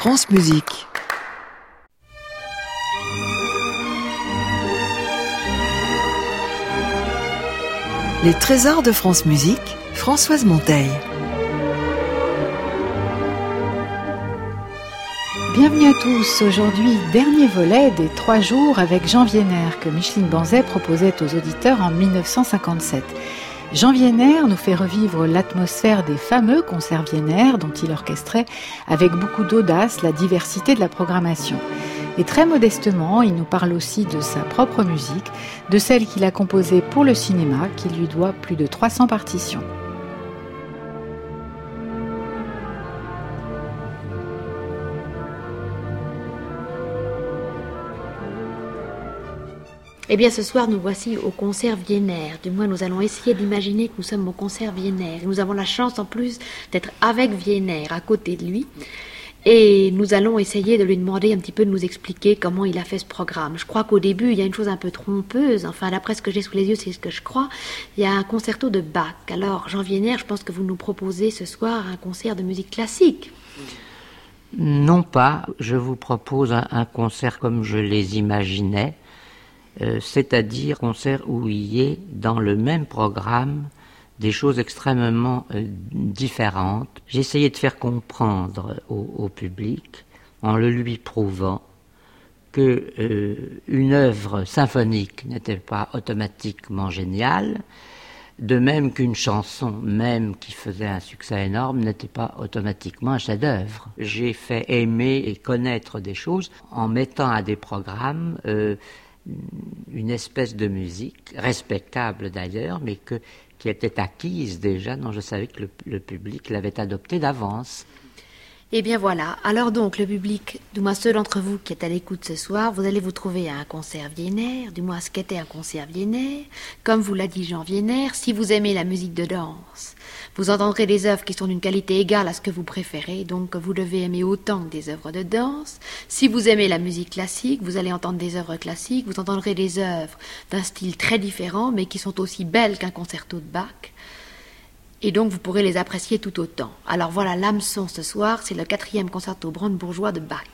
France Musique. Les trésors de France Musique, Françoise Monteil. Bienvenue à tous. Aujourd'hui, dernier volet des 3 jours avec Jean Wiener que Micheline Banzet proposait aux auditeurs en 1957. Jean Wiener nous fait revivre l'atmosphère des fameux concerts Wiener dont il orchestrait avec beaucoup d'audace la diversité de la programmation. Et très modestement, il nous parle aussi de sa propre musique, de celle qu'il a composée pour le cinéma, qui lui doit plus de 300 partitions. Eh bien, ce soir, nous voici au concert Wiener. Du moins, nous allons essayer d'imaginer que nous sommes au concert Wiener. Nous avons la chance, en plus, d'être avec Wiener, à côté de lui. Et nous allons essayer de lui demander un petit peu de nous expliquer comment il a fait ce programme. Je crois qu'au début, il y a une chose un peu trompeuse. Enfin, d'après ce que j'ai sous les yeux, c'est ce que je crois. Il y a un concerto de Bach. Alors, Jean Wiener, je pense que vous nous proposez ce soir un concert de musique classique. Non pas. Je vous propose un concert comme je les imaginais. C'est-à-dire un concert où il y ait dans le même programme des choses extrêmement différentes. J'ai essayé de faire comprendre au public, en le lui prouvant, que une œuvre symphonique n'était pas automatiquement géniale, de même qu'une chanson, même qui faisait un succès énorme, n'était pas automatiquement un chef-d'œuvre. J'ai fait aimer et connaître des choses en mettant à des programmes une espèce de musique, respectable d'ailleurs, mais qui était acquise déjà, dont je savais que le public l'avait adoptée d'avance. Eh bien voilà, alors donc le public, du moins ceux d'entre vous qui êtes à l'écoute ce soir, vous allez vous trouver à un concert Wiener, du moins ce qu'était un concert Wiener. Comme vous l'a dit Jean Wiener, si vous aimez la musique de danse, vous entendrez des œuvres qui sont d'une qualité égale à ce que vous préférez, donc vous devez aimer autant que des œuvres de danse. Si vous aimez la musique classique, vous allez entendre des œuvres classiques, vous entendrez des œuvres d'un style très différent, mais qui sont aussi belles qu'un concerto de Bach. Et donc vous pourrez les apprécier tout autant. Alors voilà, l'hameçon ce soir, c'est le 4e concerto brandebourgeois de Bach.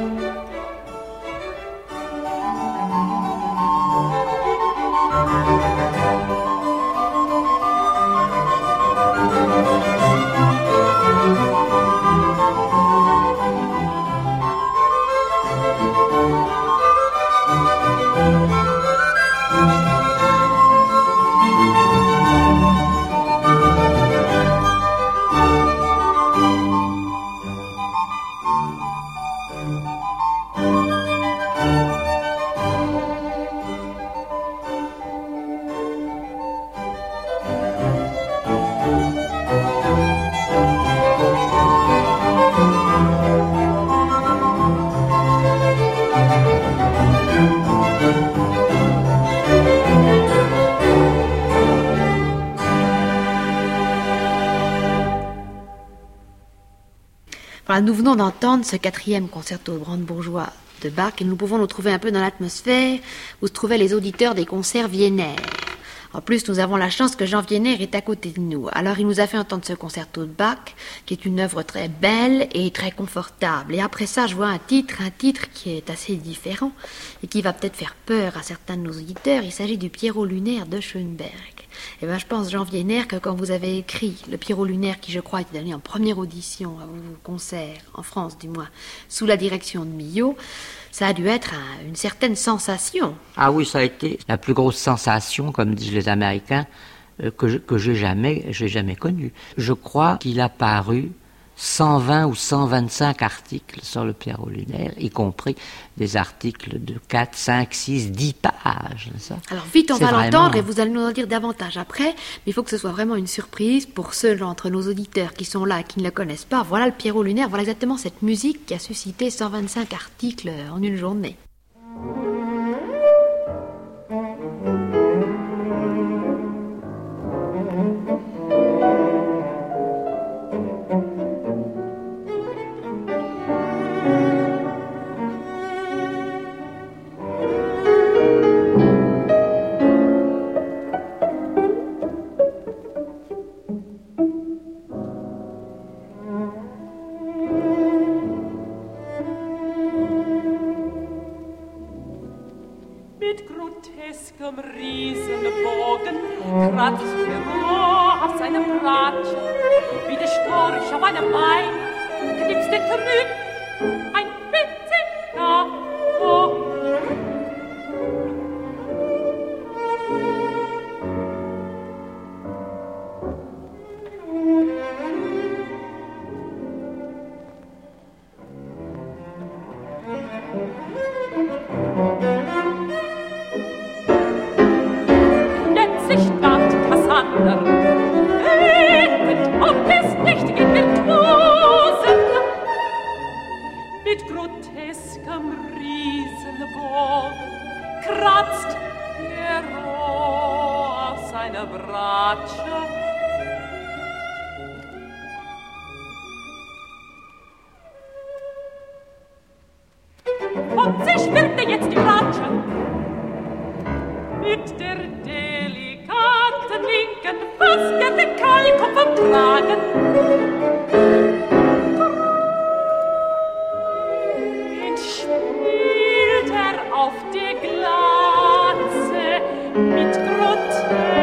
Voilà, nous venons d'entendre ce 4e concerto brandebourgeois de Bach et nous pouvons nous trouver un peu dans l'atmosphère où se trouvaient les auditeurs des concerts viennaires. En plus, nous avons la chance que Jean Wiener est à côté de nous. Alors, il nous a fait entendre ce concerto de Bach, qui est une œuvre très belle et très confortable. Et après ça, je vois un titre qui est assez différent et qui va peut-être faire peur à certains de nos auditeurs. Il s'agit du Pierrot lunaire de Schoenberg. Et bien, je pense, Jean Wiener, que quand vous avez écrit le Pierrot lunaire, qui je crois était donné en première audition à vos concerts, en France du moins, sous la direction de Milhaud, ça a dû être une certaine sensation. Ah oui, ça a été la plus grosse sensation, comme disent les Américains, que j'ai jamais connue. Je crois qu'il a paru 120 ou 125 articles sur le Pierrot lunaire, y compris des articles de 4, 5, 6, 10 pages. Ça. Alors vite, on va l'entendre et vous allez nous en dire davantage après, mais il faut que ce soit vraiment une surprise pour ceux d'entre nos auditeurs qui sont là et qui ne le connaissent pas. Voilà le Pierrot lunaire, voilà exactement cette musique qui a suscité 125 articles en une journée. Riesenbogen kratzt Pierrot auf seine Bratsche, wie der Storch auf einem Bein, knipst der Trüb ein winzig Karo. Und sich wird er jetzt die Bratsche mit der delikaten linken Faske den Kahlkopf tragen. Und spielt er auf die Glatze mit groteskem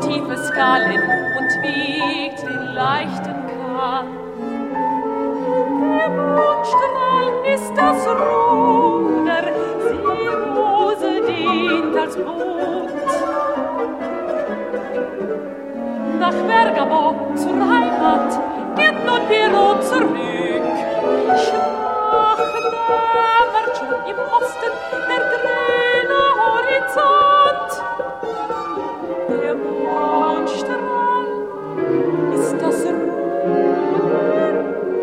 tiefe Skalen und wiegt den leichten Kahn. Der Mondstrahl ist das Ruder, die Rose dient als Boot. Nach Bergamo zur Heimat geht nun Pierrot zurück. Schwach dämmert schon im Osten der grüne Horizont. Der Mondstrahl ist das Ruder.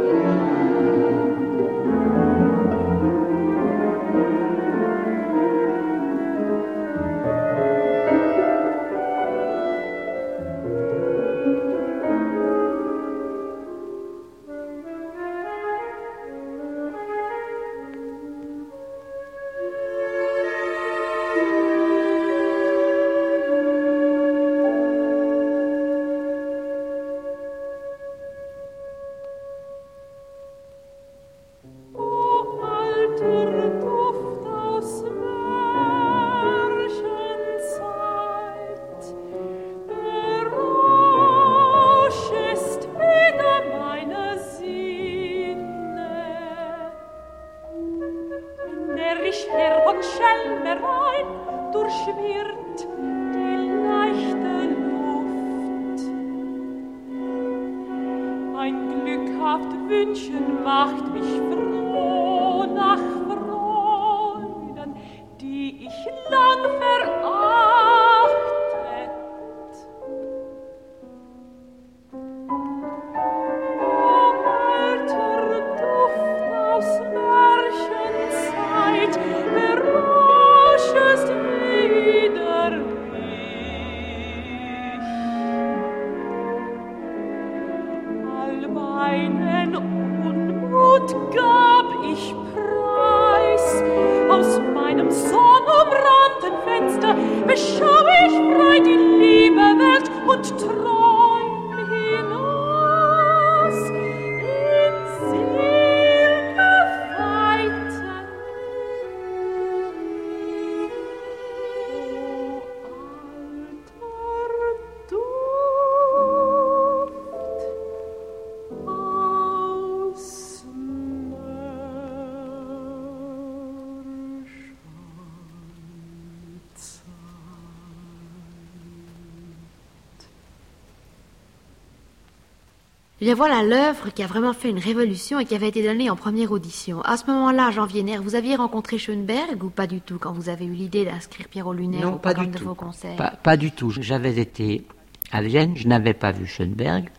Eh bien voilà l'œuvre qui a vraiment fait une révolution et qui avait été donnée en première audition. À ce moment-là, Jean Wiener, vous aviez rencontré Schoenberg ou pas du tout quand vous avez eu l'idée d'inscrire Pierrot Lunaire au programme de vos concerts? Pas du tout. J'avais été à Vienne, je n'avais pas vu Schoenberg,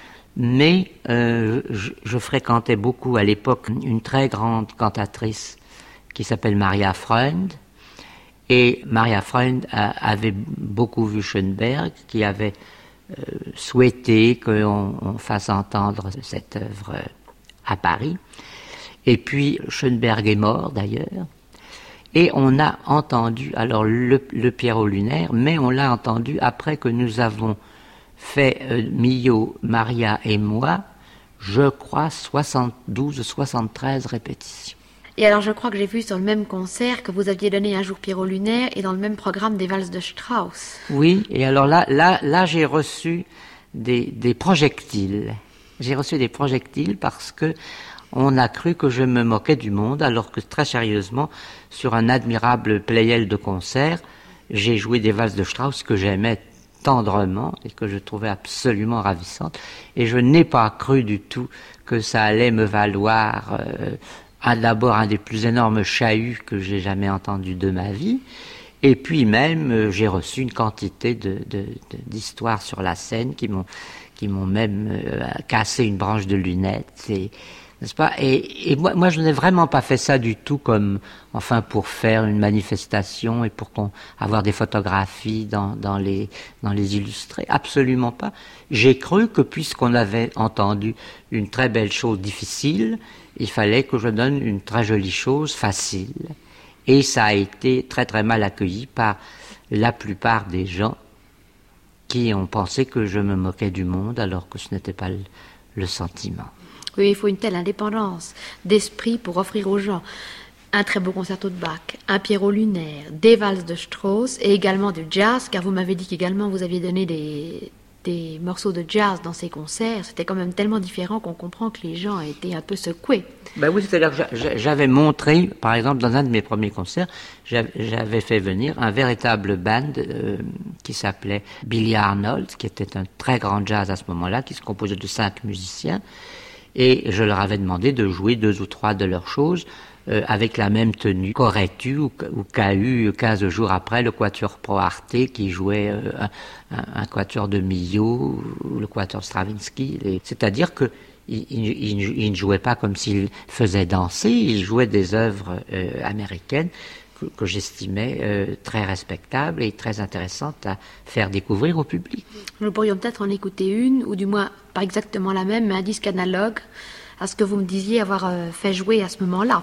mais je fréquentais beaucoup à l'époque une très grande cantatrice qui s'appelle Maria Freund. Et Maria Freund avait beaucoup vu Schoenberg, qui avait souhaité qu'on fasse entendre cette œuvre à Paris. Et puis Schoenberg est mort d'ailleurs. Et on a entendu, alors le Pierrot Lunaire, mais on l'a entendu après que nous avons fait, Millot, Maria et moi, je crois 72 ou 73 répétitions. Et alors je crois que j'ai vu sur le même concert que vous aviez donné un jour Pierrot Lunaire et dans le même programme des valses de Strauss. Oui, et alors là j'ai reçu des projectiles. J'ai reçu des projectiles parce que on a cru que je me moquais du monde, alors que très sérieusement, sur un admirable playel de concert, j'ai joué des valses de Strauss que j'aimais tendrement et que je trouvais absolument ravissantes. Et je n'ai pas cru du tout que ça allait me valoir d'abord un des plus énormes chahuts que j'ai jamais entendu de ma vie, et puis même j'ai reçu une quantité d'histoires sur la scène qui m'ont même cassé une branche de lunettes, n'est-ce pas? Et moi je n'ai vraiment pas fait ça du tout comme, enfin, pour faire une manifestation et pour avoir des photographies dans les illustrés, absolument pas. J'ai cru que puisqu'on avait entendu une très belle chose difficile, il fallait que je donne une très jolie chose facile. Et ça a été très très mal accueilli par la plupart des gens qui ont pensé que je me moquais du monde alors que ce n'était pas le sentiment. Oui, il faut une telle indépendance d'esprit pour offrir aux gens un très beau concerto de Bach, un Pierrot lunaire, des valses de Strauss et également du jazz, car vous m'avez dit qu'également vous aviez donné des morceaux de jazz dans ces concerts. C'était quand même tellement différent qu'on comprend que les gens étaient un peu secoués. Ben oui, c'est-à-dire que j'avais montré, par exemple, dans un de mes premiers concerts, j'avais fait venir un véritable band qui s'appelait Billy Arnold, qui était un très grand jazz à ce moment-là, qui se composait de 5 musiciens, et je leur avais demandé de jouer 2 ou 3 de leurs choses avec la même tenue qu'aurait eu ou qu'a eu 15 jours après le Quatuor Pro Arte qui jouait un quatuor de Milhaud ou le quatuor Stravinsky. C'est-à-dire que il ne jouait pas comme s'il faisait danser, il jouait des œuvres américaines que j'estimais très respectables et très intéressantes à faire découvrir au public. Nous pourrions peut-être en écouter une, ou du moins pas exactement la même, mais un disque analogue à ce que vous me disiez avoir fait jouer à ce moment-là.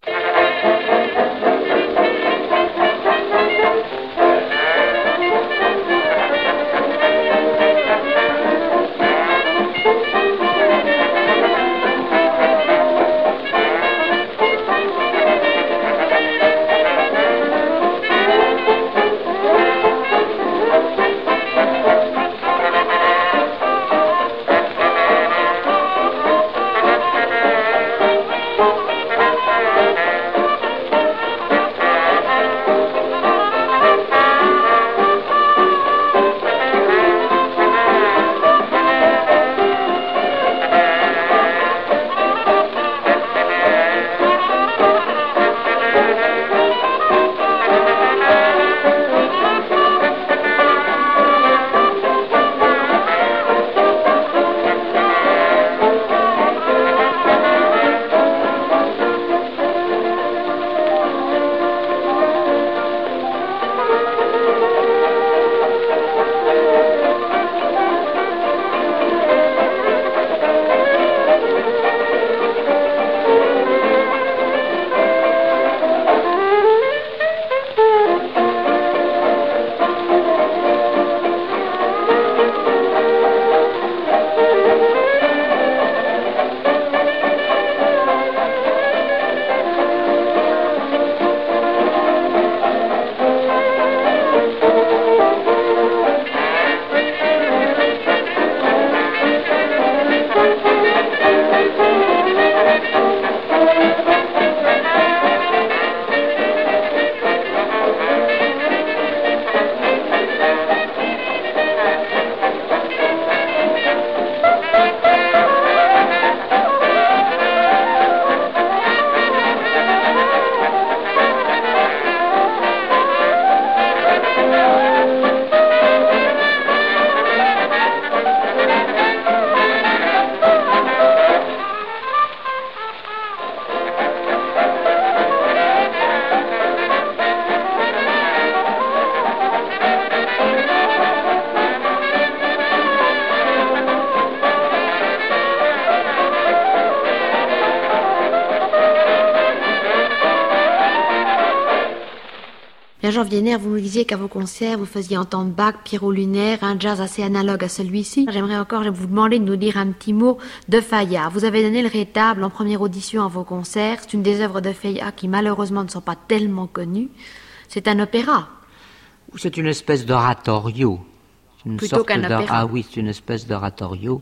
Jean Vienner, vous nous disiez qu'à vos concerts, vous faisiez entendre Bach, Pierrot lunaire, un jazz assez analogue à celui-ci. J'aimerais encore vous demander de nous dire un petit mot de Falla. Vous avez donné le Rétable en première audition à vos concerts. C'est une des œuvres de Falla qui malheureusement ne sont pas tellement connues. C'est un opéra. C'est une espèce d'oratorio. Plutôt qu'un opéra. Ah oui, c'est une espèce d'oratorio.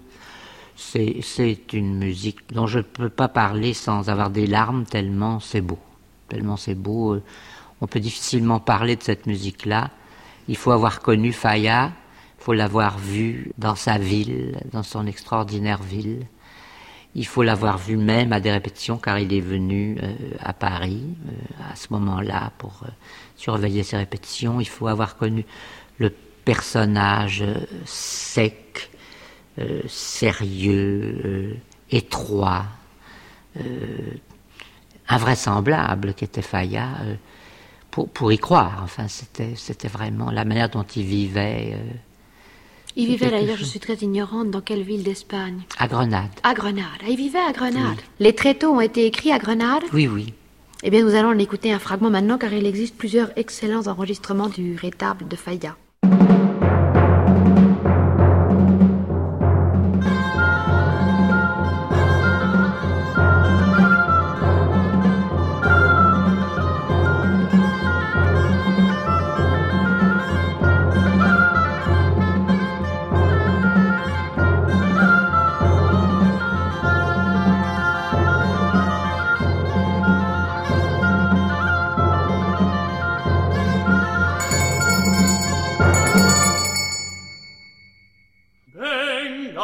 C'est une musique dont je ne peux pas parler sans avoir des larmes, tellement c'est beau. Tellement c'est beau. On peut difficilement parler de cette musique-là. Il faut avoir connu Falla, il faut l'avoir vu dans sa ville, dans son extraordinaire ville. Il faut l'avoir vu même à des répétitions, car il est venu à Paris à ce moment-là pour surveiller ses répétitions. Il faut avoir connu le personnage sec, sérieux, étroit, invraisemblable qu'était Falla, pour y croire. Enfin, c'était vraiment la manière dont il vivait. Il vivait d'ailleurs, je suis très ignorante, dans quelle ville d'Espagne? À Grenade. À Grenade. Ah, il vivait à Grenade. Oui. Les tréteaux ont été écrits à Grenade? Oui, oui. Eh bien, nous allons en écouter un fragment maintenant, car il existe plusieurs excellents enregistrements du Rétable de Falla.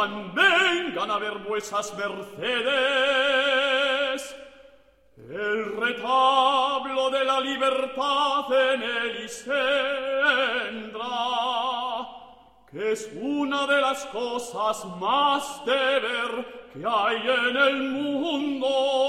vengan a ver vuesas mercedes el retablo de la libertad en el Isendra, que es una de las cosas más de ver que hay en el mundo.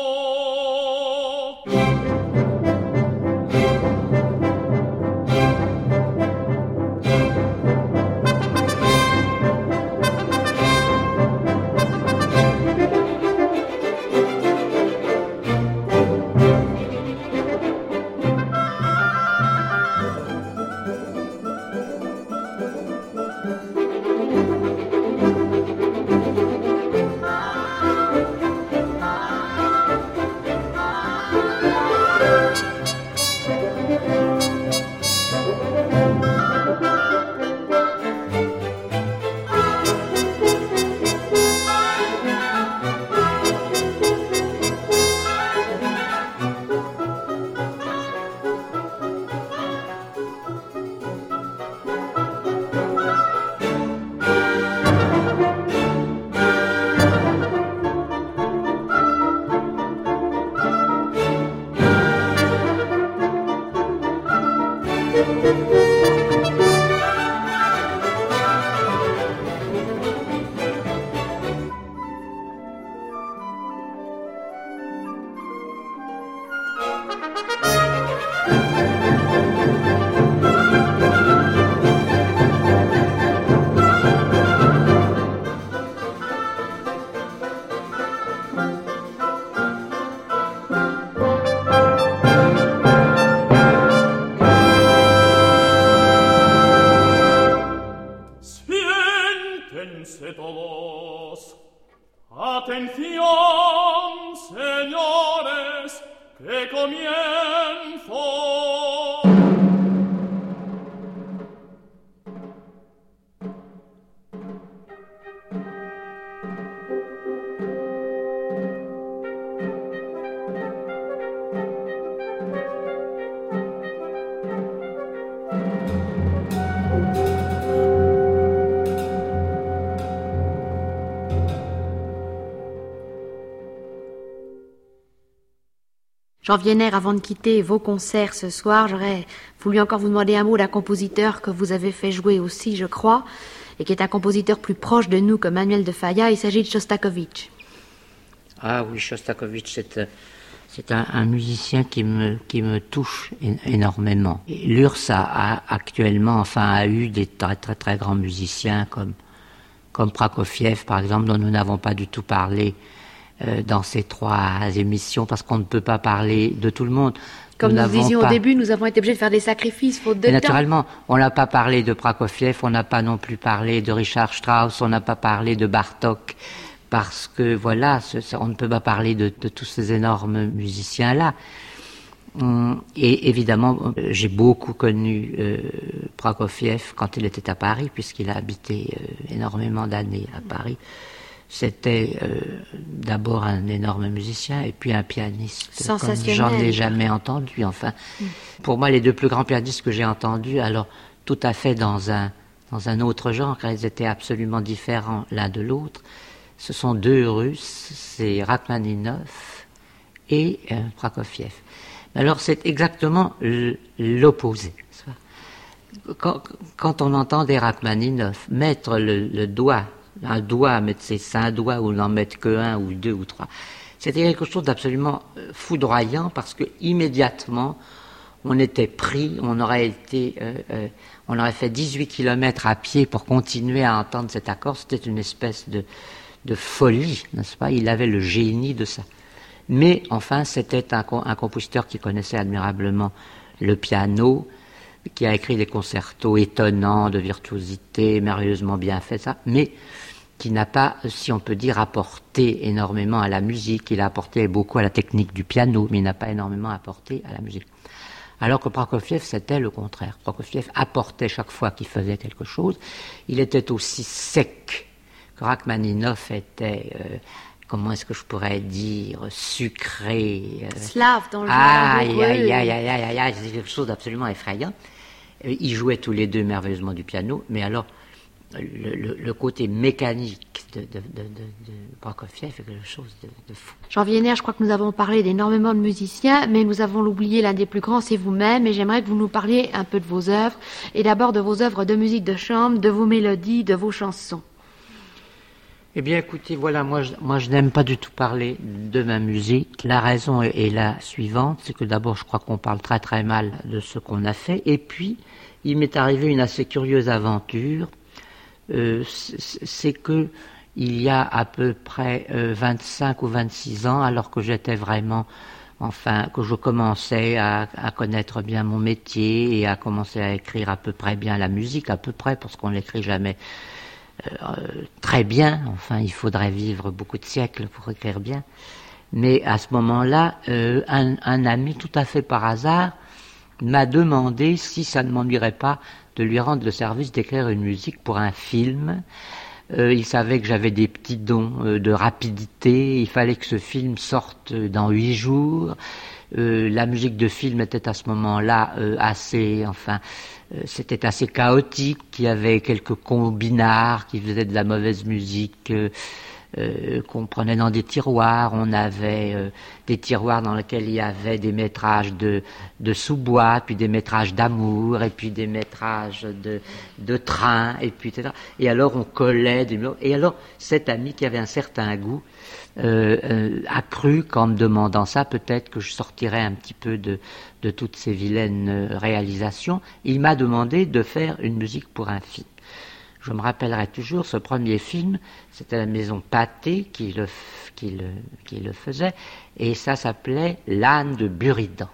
Atención, señores, que comienzo. Jean Vienner, avant de quitter vos concerts ce soir, j'aurais voulu encore vous demander un mot d'un compositeur que vous avez fait jouer aussi, je crois, et qui est un compositeur plus proche de nous que Manuel de Falla. Il s'agit de Shostakovich. Ah oui, Shostakovich, c'est un musicien qui me touche énormément. L'URSS a actuellement, a eu des très très très grands musiciens comme Prokofiev, par exemple, dont nous n'avons pas du tout parlé dans ces 3 émissions, parce qu'on ne peut pas parler de tout le monde. Comme nous disions au début, nous avons été obligés de faire des sacrifices faute de temps. Naturellement, on n'a pas parlé de Prokofiev, on n'a pas non plus parlé de Richard Strauss, on n'a pas parlé de Bartók, parce que voilà, on ne peut pas parler de tous ces énormes musiciens-là. Et évidemment, j'ai beaucoup connu Prokofiev quand il était à Paris, puisqu'il a habité énormément d'années à Paris. C'était d'abord un énorme musicien et puis un pianiste. Sensationnel. Comme j'en ai jamais entendu, Pour moi, les 2 plus grands pianistes que j'ai entendus, alors tout à fait dans un autre genre, car ils étaient absolument différents l'un de l'autre, ce sont 2 Russes, c'est Rachmaninov et Prokofiev. Alors c'est exactement l'opposé. Quand on entend des Rachmaninov mettre le doigt, un doigt, mettre ses 5 doigts ou n'en mettre que 1 ou 2 ou 3. C'était quelque chose d'absolument foudroyant parce que immédiatement on était pris, on aurait fait 18 kilomètres à pied pour continuer à entendre cet accord. C'était une espèce de folie, n'est-ce pas? Il avait le génie de ça. Mais enfin, c'était un compositeur qui connaissait admirablement le piano, qui a écrit des concertos étonnants, de virtuosité, merveilleusement bien faits, ça, mais qui n'a pas, si on peut dire, apporté énormément à la musique. Il a apporté beaucoup à la technique du piano, mais il n'a pas énormément apporté à la musique. Alors que Prokofiev, c'était le contraire. Prokofiev apportait chaque fois qu'il faisait quelque chose. Il était aussi sec que Rachmaninov était... comment est-ce que je pourrais dire, sucré. Slave dans le genre. Aïe, c'est quelque chose d'absolument effrayant. Ils jouaient tous les 2 merveilleusement du piano, mais alors le côté mécanique Prokofiev est quelque chose de fou. Jean Wiener, je crois que nous avons parlé d'énormément de musiciens, mais nous avons oublié l'un des plus grands, c'est vous-même, et j'aimerais que vous nous parliez un peu de vos œuvres, et d'abord de vos œuvres de musique de chambre, de vos mélodies, de vos chansons. Eh bien, écoutez, voilà, moi je n'aime pas du tout parler de ma musique. La raison est la suivante, c'est que d'abord, je crois qu'on parle très très mal de ce qu'on a fait, et puis, il m'est arrivé une assez curieuse aventure, c'est que il y a à peu près 25 ou 26 ans, alors que j'étais vraiment, enfin, que je commençais à connaître bien mon métier et à commencer à écrire à peu près bien la musique, à peu près, parce qu'on l'écrit jamais très bien, enfin il faudrait vivre beaucoup de siècles pour écrire bien, mais à ce moment-là, un ami tout à fait par hasard m'a demandé si ça ne m'ennuierait pas de lui rendre le service d'écrire une musique pour un film. Il savait que j'avais des petits dons de rapidité, il fallait que ce film sorte dans 8 jours, la musique de film était à ce moment-là assez, enfin, c'était assez chaotique, il y avait quelques combinards qui faisaient de la mauvaise musique qu'on prenait dans des tiroirs. On avait des tiroirs dans lesquels il y avait des métrages de sous-bois, puis des métrages d'amour, et puis des métrages de train, et puis etc. Et alors on collait et alors cet ami qui avait un certain goût a cru qu'en me demandant ça, peut-être que je sortirais un petit peu de toutes ces vilaines réalisations. Il m'a demandé de faire une musique pour un film. Je me rappellerai toujours, ce premier film, c'était la maison Pathé qui le faisait, et ça s'appelait L'âne de Buridan.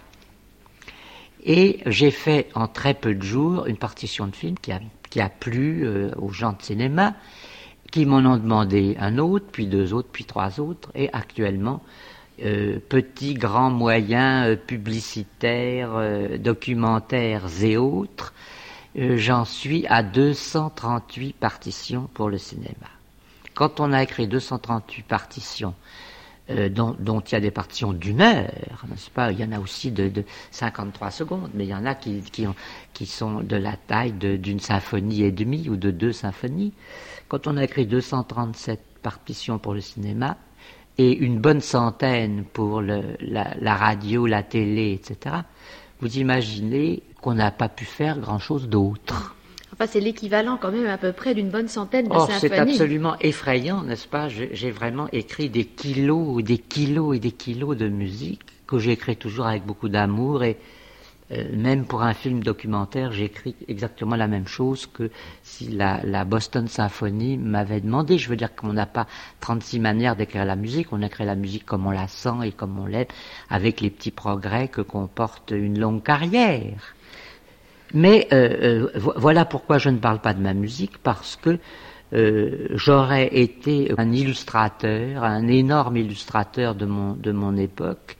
Et j'ai fait en très peu de jours une partition de film qui a plu aux gens de cinéma, qui m'en ont demandé un autre, puis 2 autres, puis 3 autres, et actuellement, petits, grands moyens publicitaires, documentaires et autres, j'en suis à 238 partitions pour le cinéma. Quand on a écrit 238 partitions, dont il y a des partitions d'1 heure, n'est-ce pas? Il y en a aussi de 53 secondes, mais il y en a qui sont de la taille d'une symphonie et demie ou de 2 symphonies. Quand on a écrit 237 partitions pour le cinéma et une bonne centaine pour la radio, la télé, etc., vous imaginez qu'on n'a pas pu faire grand-chose d'autre. Enfin, c'est l'équivalent quand même à peu près d'une bonne centaine de symphonies. C'est absolument effrayant, n'est-ce pas? J'ai vraiment écrit des kilos, des kilos et des kilos de musique que j'écris toujours avec beaucoup d'amour, et même pour un film documentaire, j'écris exactement la même chose que si la Boston Symphony m'avait demandé. Je veux dire qu'on n'a pas 36 manières d'écrire la musique, on écrit la musique comme on la sent et comme on l'aime, avec les petits progrès que comporte une longue carrière. Mais voilà pourquoi je ne parle pas de ma musique, parce que j'aurais été un illustrateur, un énorme illustrateur de mon époque,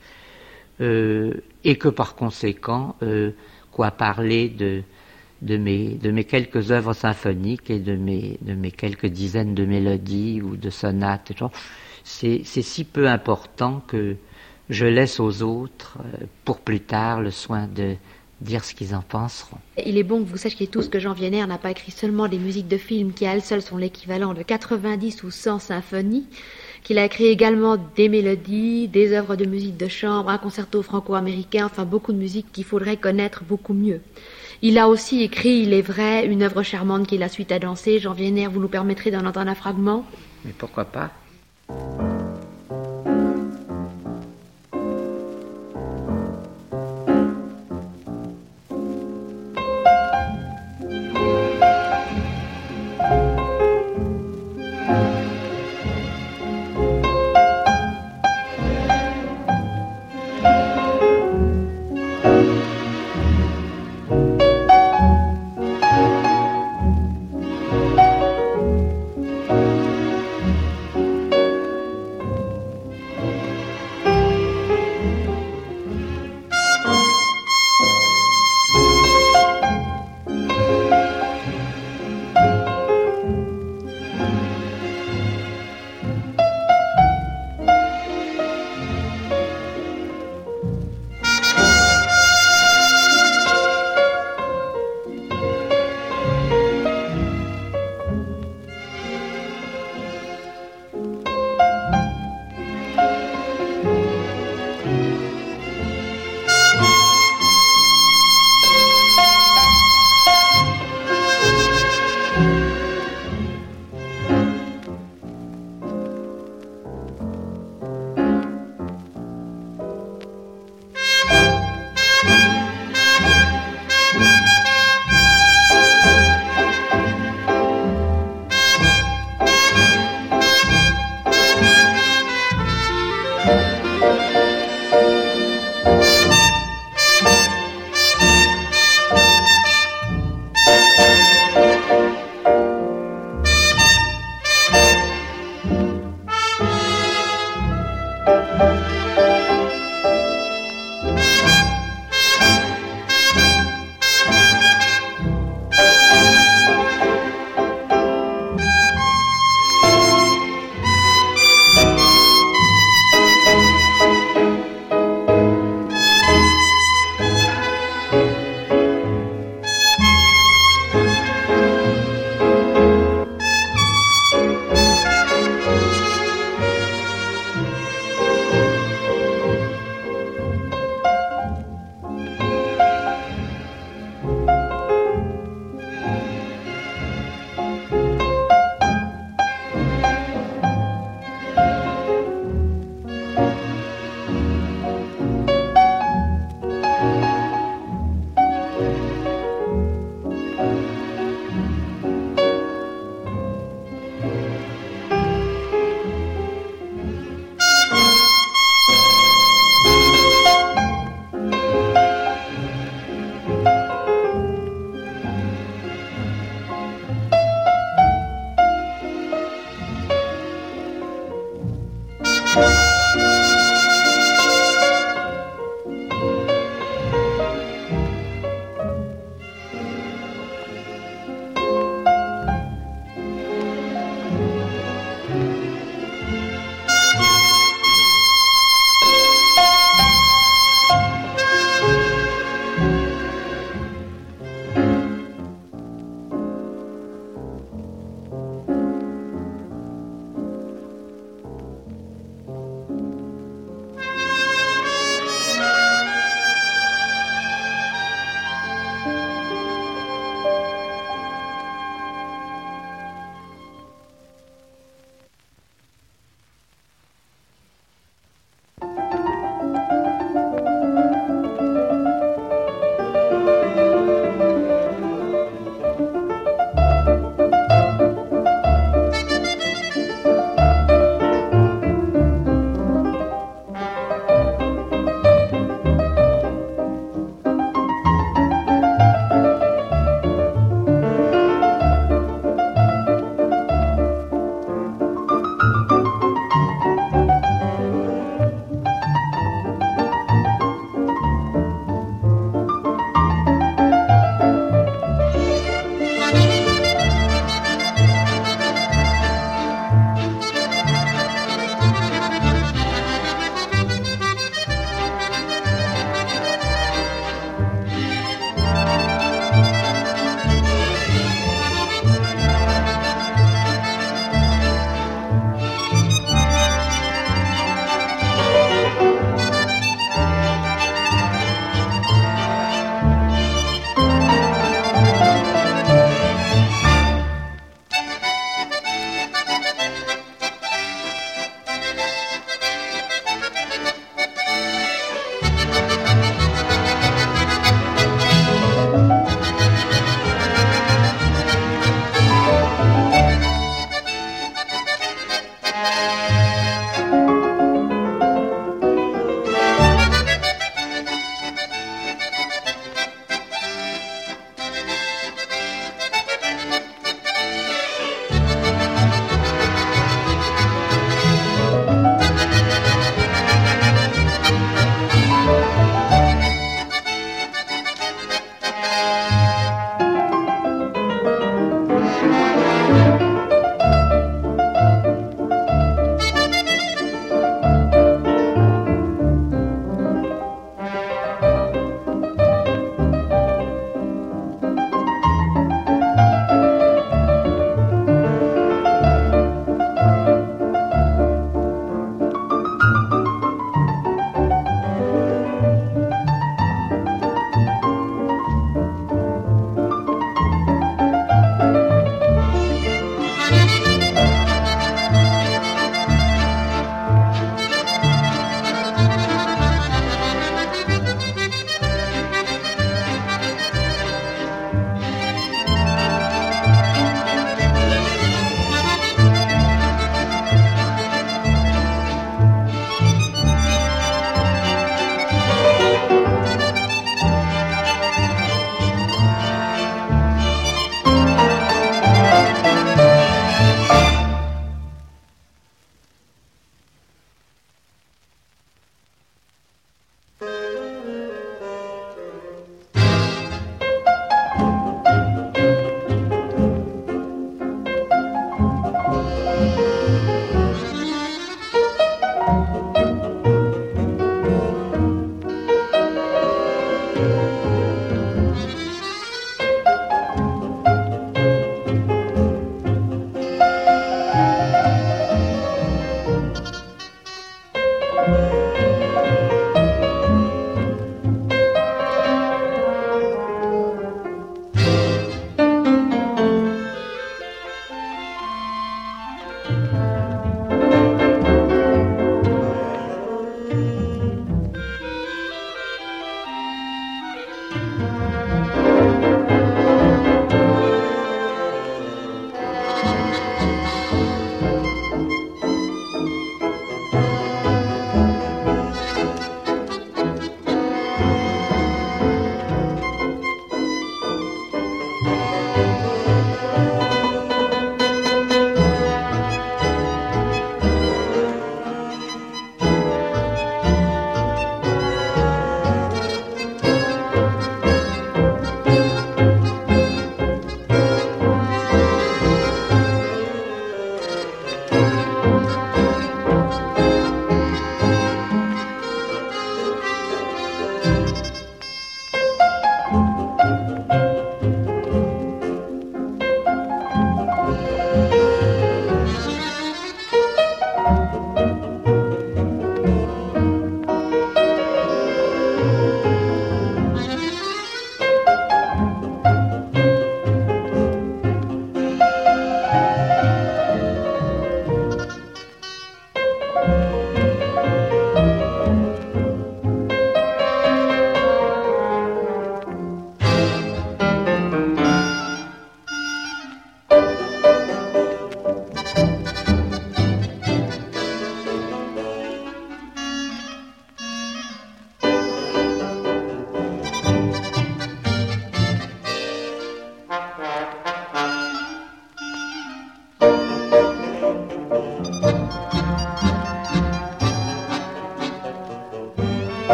et que par conséquent, parler de mes quelques œuvres symphoniques et de mes quelques dizaines de mélodies ou de sonates, c'est si peu important que je laisse aux autres, pour plus tard, le soin de dire ce qu'ils en penseront. Il est bon que vous sachiez tous que Jean Wiener n'a pas écrit seulement des musiques de films qui à elles seules sont l'équivalent de 90 ou 100 symphonies, qu'il a écrit également des mélodies, des œuvres de musique de chambre, un concerto franco-américain, enfin beaucoup de musique qu'il faudrait connaître beaucoup mieux. Il a aussi écrit, il est vrai, une œuvre charmante qui est La Suite à danser. Jean Wiener, vous nous permettrez d'en entendre un fragment? Mais pourquoi pas?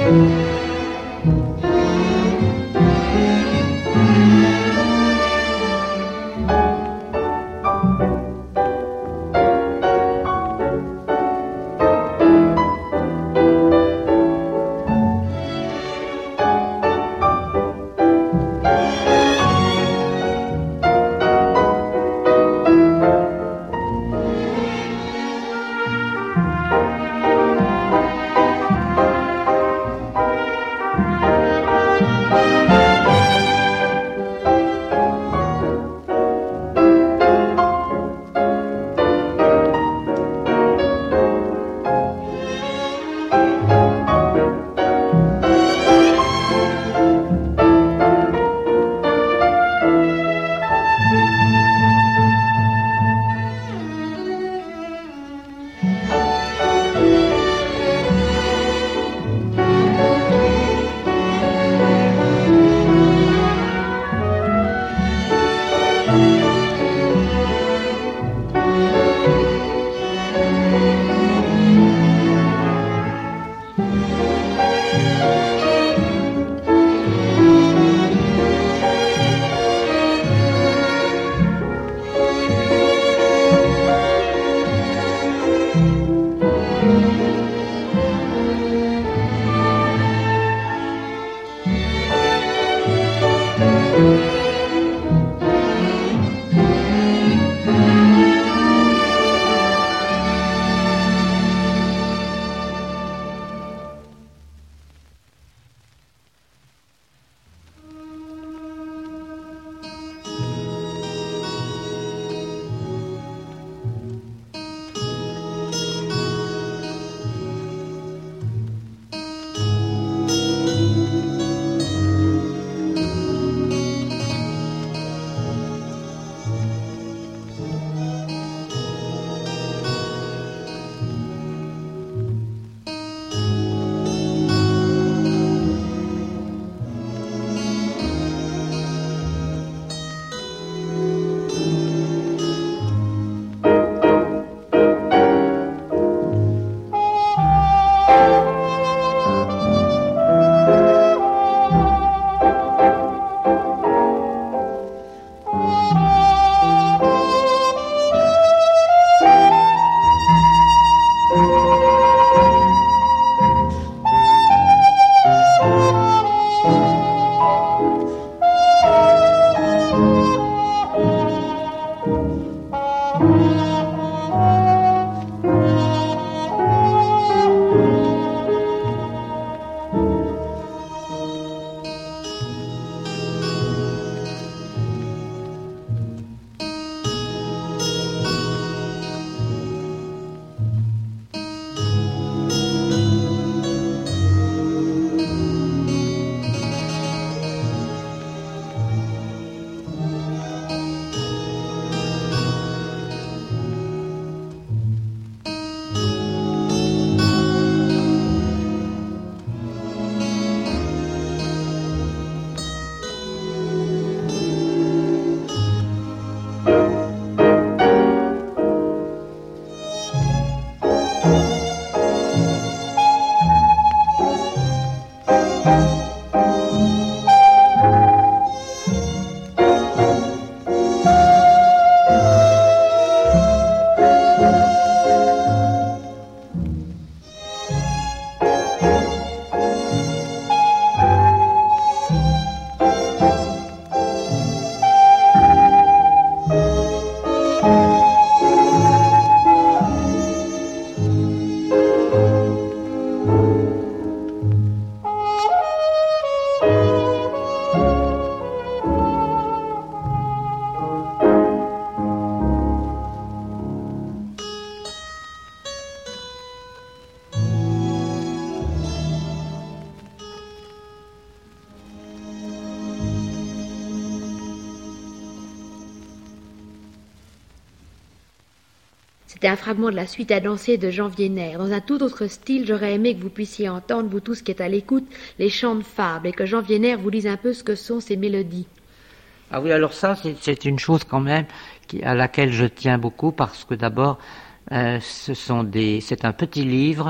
C'était un fragment de la suite à danser de Jean Vienner. Dans un tout autre style, j'aurais aimé que vous puissiez entendre, vous tous qui êtes à l'écoute, les chants de fable et que Jean Vienner vous dise un peu ce que sont ces mélodies. Ah oui, alors ça, c'est une chose quand même à laquelle je tiens beaucoup parce que d'abord, c'est un petit livre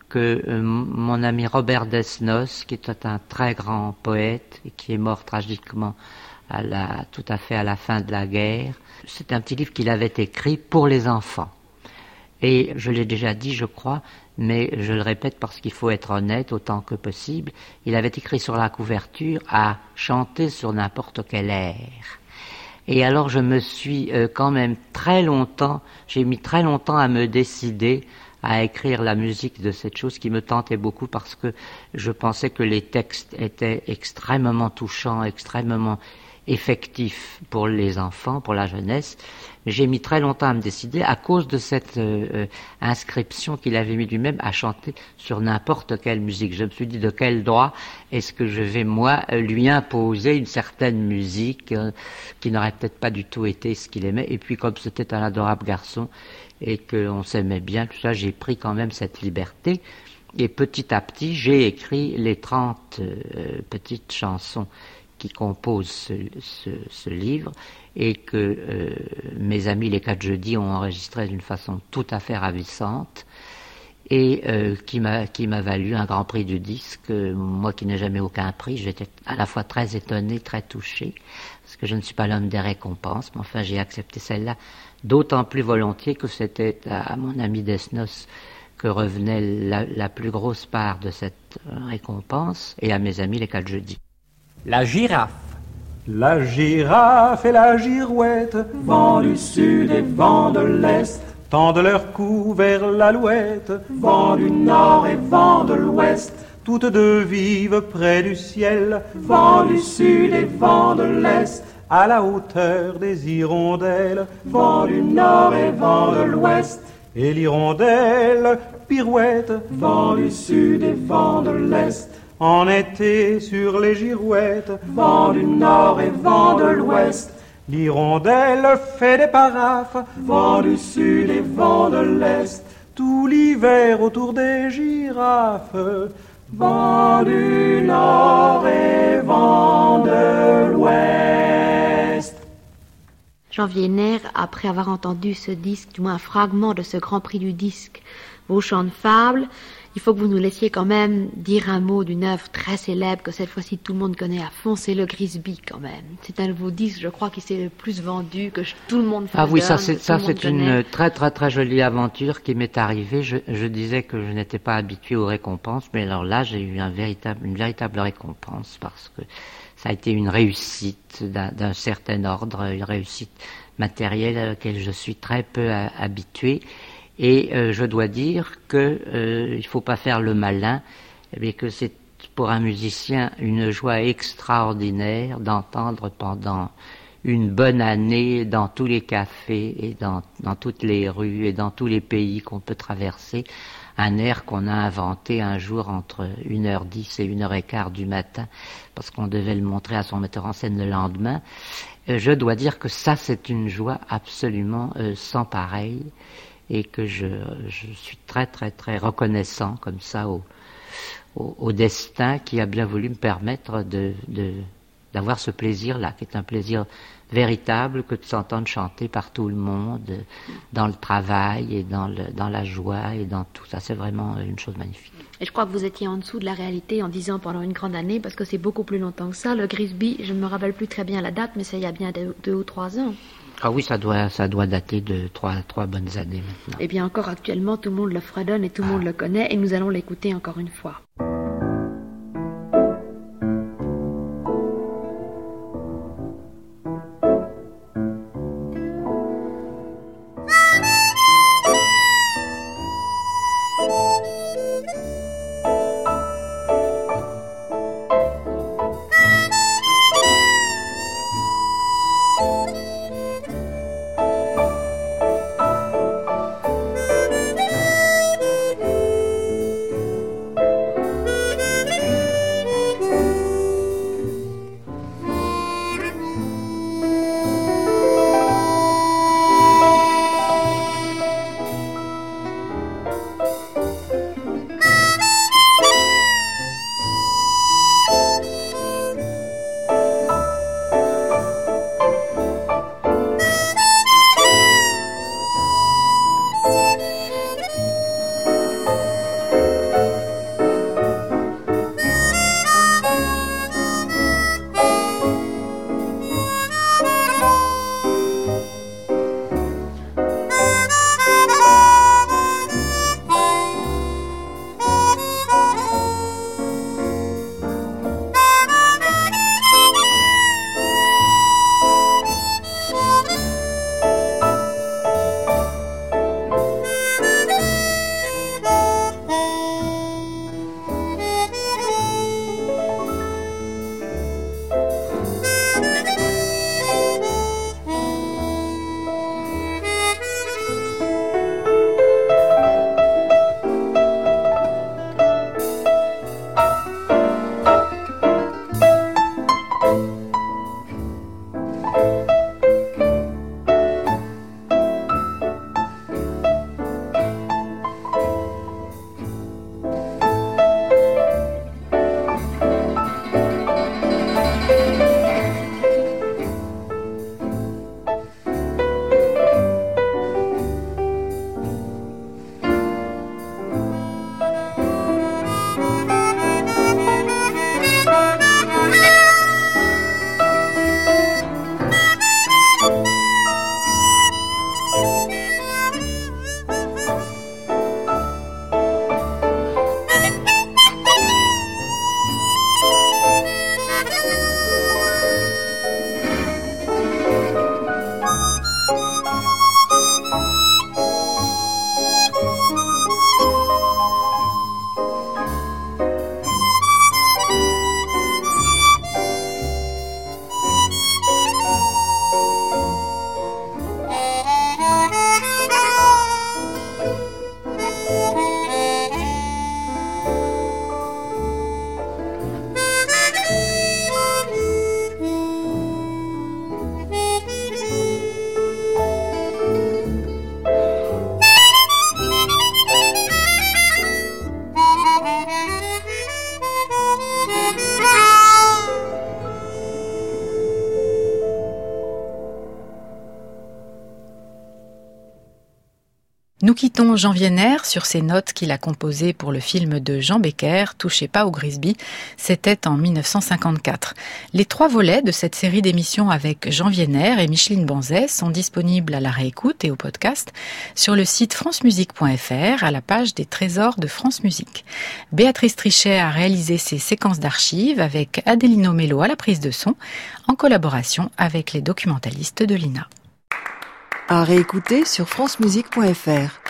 que mon ami Robert Desnos, qui était un très grand poète et qui est mort tragiquement tout à fait à la fin de la guerre, c'est un petit livre qu'il avait écrit pour les enfants. Et je l'ai déjà dit, je crois, mais je le répète parce qu'il faut être honnête autant que possible, il avait écrit sur la couverture à chanter sur n'importe quel air. Et alors je me suis quand même j'ai mis très longtemps à me décider à écrire la musique de cette chose qui me tentait beaucoup parce que je pensais que les textes étaient extrêmement touchants, extrêmement effectifs pour les enfants, pour la jeunesse. J'ai mis très longtemps à me décider à cause de cette inscription qu'il avait mis lui-même à chanter sur n'importe quelle musique. Je me suis dit de quel droit est-ce que je vais moi lui imposer une certaine musique qui n'aurait peut-être pas du tout été ce qu'il aimait. Et puis comme c'était un adorable garçon et qu'on s'aimait bien, tout ça, j'ai pris quand même cette liberté. Et petit à petit, j'ai écrit les 30 petites chansons qui composent ce livre et que mes amis les 4 jeudis ont enregistré d'une façon tout à fait ravissante et qui m'a valu un grand prix du disque. Moi qui n'ai jamais aucun prix, j'étais à la fois très étonné, très touché, parce que je ne suis pas l'homme des récompenses, mais enfin j'ai accepté celle-là d'autant plus volontiers que c'était à mon ami Desnos que revenait la plus grosse part de cette récompense, et à mes amis les 4 jeudis. La girafe. La girafe et la girouette, vent du sud et vent de l'est, tendent leur cou vers l'alouette, vent du nord et vent de l'ouest, toutes deux vivent près du ciel, vent du sud et vent de l'est, à la hauteur des hirondelles, vent du nord et vent de l'ouest, et l'hirondelle pirouette, vent du sud et vent de l'est, en été sur les girouettes, vent du nord et vent de l'ouest, l'hirondelle fait des paraphes, vent du sud et vent de l'est, tout l'hiver autour des girafes, vent du nord et vent de l'ouest. Jean Vienner, après avoir entendu ce disque, du moins un fragment de ce grand prix du disque, vos chants de fable, il faut que vous nous laissiez quand même dire un mot d'une œuvre très célèbre que cette fois-ci tout le monde connaît à fond, c'est le Grisby quand même. C'est un de vos disques, je crois, qui s'est le plus vendu, que tout le monde fait. Ah oui, ça c'est une très très très jolie aventure qui m'est arrivée. Je disais que je n'étais pas habitué aux récompenses, mais alors là j'ai eu une véritable récompense parce que ça a été une réussite d'un certain ordre, une réussite matérielle à laquelle je suis très peu habitué. Et je dois dire que il faut pas faire le malin, mais que c'est pour un musicien une joie extraordinaire d'entendre pendant une bonne année dans tous les cafés et dans toutes les rues et dans tous les pays qu'on peut traverser un air qu'on a inventé un jour entre 1h10 et 1h15 du matin parce qu'on devait le montrer à son metteur en scène le lendemain. Je dois dire que ça c'est une joie absolument sans pareil. Et que je suis très très très reconnaissant comme ça au destin qui a bien voulu me permettre d'avoir ce plaisir-là, qui est un plaisir véritable que de s'entendre chanter par tout le monde, dans le travail et dans la joie et dans tout ça. C'est vraiment une chose magnifique. Et je crois que vous étiez en dessous de la réalité en disant pendant une grande année, parce que c'est beaucoup plus longtemps que ça. Le Grisby, je ne me rappelle plus très bien la date, mais c'est il y a bien 2 ou 3 ans. Ah oui, ça doit dater de 3 bonnes années maintenant. Eh bien encore actuellement, tout le monde le fredonne et tout le monde le connaît, et nous allons l'écouter encore une fois. Nous quittons Jean Vienner sur ces notes qu'il a composées pour le film de Jean Becker, Touchez pas au Grisby. C'était en 1954. Les 3 volets de cette série d'émissions avec Jean Vienner et Micheline Banzet sont disponibles à la réécoute et au podcast sur le site francemusique.fr à la page des trésors de France Musique. Béatrice Trichet a réalisé ces séquences d'archives avec Adelino Mello à la prise de son, en collaboration avec les documentalistes de l'INA. À réécouter sur francemusique.fr.